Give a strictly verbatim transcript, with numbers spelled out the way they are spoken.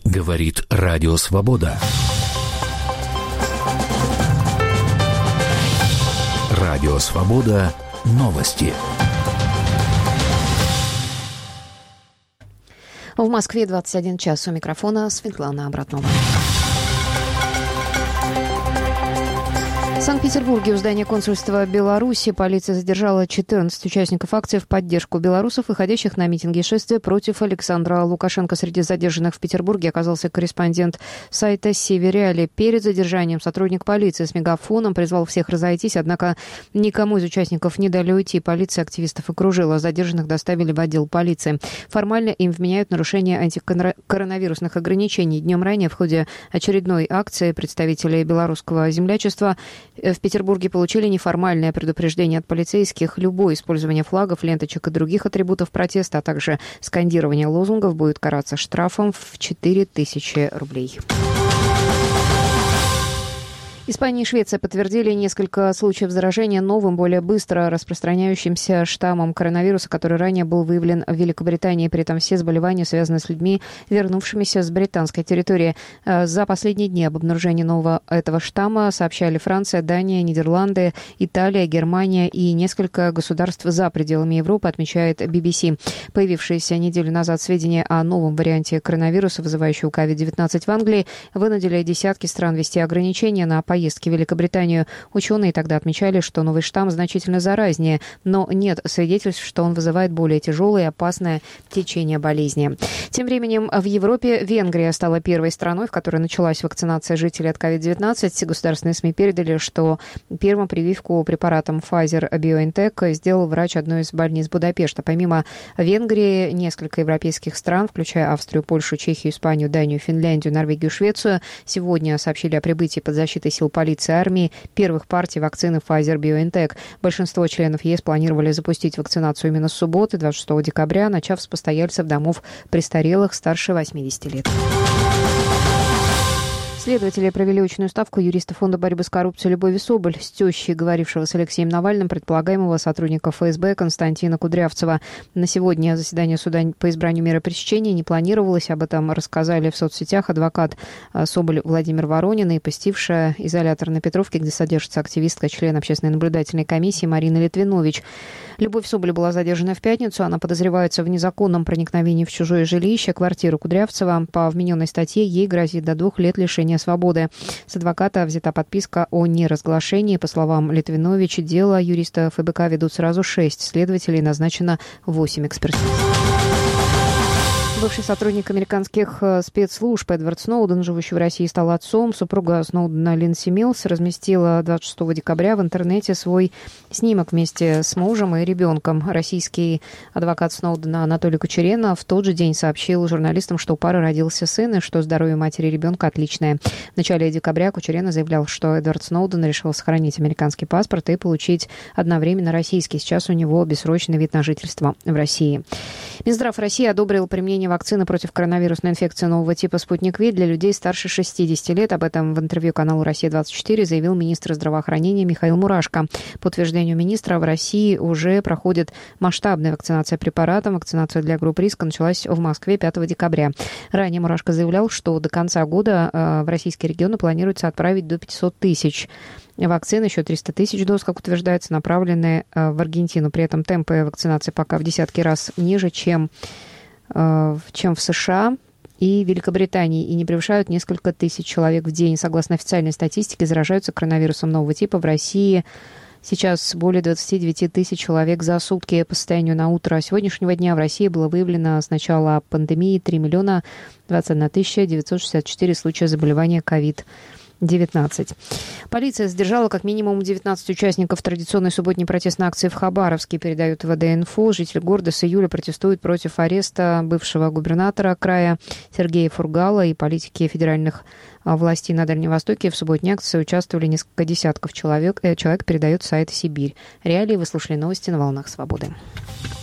Говорит Радио Свобода. Радио Свобода. Новости. В Москве двадцать один час. У микрофона Светлана Обратнова. В Санкт-Петербурге у здания консульства Беларуси полиция задержала четырнадцать участников акции в поддержку белорусов, выходящих на митинги и шествия против Александра Лукашенко. Среди задержанных в Петербурге оказался корреспондент сайта «Северяли». Перед задержанием сотрудник полиции с мегафоном призвал всех разойтись, однако никому из участников не дали уйти. Полиция активистов окружила. Задержанных доставили в отдел полиции. Формально им вменяют нарушение антикоронавирусных ограничений. Днем ранее в ходе очередной акции представители белорусского землячества в Петербурге получили неформальное предупреждение от полицейских. Любое использование флагов, ленточек и других атрибутов протеста, а также скандирование лозунгов будет караться штрафом в четыре тысячи рублей. Испания и Швеция подтвердили несколько случаев заражения новым, более быстро распространяющимся штаммом коронавируса, который ранее был выявлен в Великобритании. При этом все заболевания связаны с людьми, вернувшимися с британской территории. За последние дни об обнаружении нового этого штамма сообщали Франция, Дания, Нидерланды, Италия, Германия и несколько государств за пределами Европы, отмечает би би си. Появившиеся неделю назад сведения о новом варианте коронавируса, вызывающего ковид девятнадцать в Англии, вынудили десятки стран ввести ограничения на поездки поездки в Великобританию. Ученые тогда отмечали, что новый штамм значительно заразнее, но нет свидетельств, что он вызывает более тяжелое и опасное течение болезни. Тем временем в Европе Венгрия стала первой страной, в которой началась вакцинация жителей от ковид девятнадцать. Государственные СМИ передали, что первым прививку препаратом Pfizer-BioNTech сделал врач одной из больниц Будапешта. Помимо Венгрии, несколько европейских стран, включая Австрию, Польшу, Чехию, Испанию, Данию, Финляндию, Норвегию, Швецию, сегодня сообщили о прибытии под защитой сил полиции и армии первых партий вакцины Pfizer-BioNTech. Большинство членов ЕС планировали запустить вакцинацию именно с субботы, двадцать шестого декабря, начав с постояльцев домов престарелых старше восьмидесяти лет. Следователи провели очную ставку юриста Фонда борьбы с коррупцией Любови Соболь с тещей говорившего с Алексеем Навальным предполагаемого сотрудника эф эс бэ Константина Кудрявцева. На сегодня заседание суда по избранию меры пресечения не планировалось. Об этом рассказали в соцсетях адвокат Соболь Владимир Воронин и посетившая изолятор на Петровке, где содержится активистка, член общественной наблюдательной комиссии Марина Литвинович. Любовь Соболь была задержана в пятницу. Она подозревается в незаконном проникновении в чужое жилище, квартиру Кудрявцева. По вмененной статье ей грозит до двух лет лишения свободы. С адвоката взята подписка о неразглашении. По словам Литвиновича, дело юриста эф бэ ка ведут сразу шесть следователей, назначено восемь экспертиз. Бывший сотрудник американских спецслужб Эдвард Сноуден, живущий в России, стал отцом. Супруга Сноудена Линдси Миллс разместила двадцать шестого декабря в интернете свой снимок вместе с мужем и ребенком. Российский адвокат Сноудена Анатолий Кучерена в тот же день сообщил журналистам, что у пары родился сын и что здоровье матери и ребенка отличное. В начале декабря Кучерена заявлял, что Эдвард Сноуден решил сохранить американский паспорт и получить одновременно российский. Сейчас у него бессрочный вид на жительство в России. Минздрав России одобрил применение вакцины против коронавирусной инфекции нового типа «Спутник Ви» для людей старше шестидесяти лет. Об этом в интервью каналу «Россия-двадцать четыре» заявил министр здравоохранения Михаил Мурашко. По утверждению министра, в России уже проходит масштабная вакцинация препаратом. Вакцинация для групп риска началась в Москве пятого декабря. Ранее Мурашко заявлял, что до конца года в российские регионы планируется отправить до пятисот тысяч вакцин, еще триста тысяч доз, как утверждается, направлены в Аргентину. При этом темпы вакцинации пока в десятки раз ниже, чем, чем в США и Великобритании, и не превышают несколько тысяч человек в день. Согласно официальной статистике, заражаются коронавирусом нового типа в России сейчас более двадцать девять тысяч человек за сутки. По состоянию на утро сегодняшнего дня в России было выявлено с начала пандемии три миллиона двадцать одна тысяча девятьсот шестьдесят четыре случая заболевания ковид девятнадцать. Полиция задержала как минимум девятнадцать участников традиционной субботней протестной акции в Хабаровске, передают вэ дэ инфо. Жители города с июля протестуют против ареста бывшего губернатора края Сергея Фургала, и политики федеральных властей на Дальнем Востоке. В субботней акции участвовали несколько десятков человек. Человек, передает сайт «Сибирь». Реалии вы слушали новости на волнах свободы.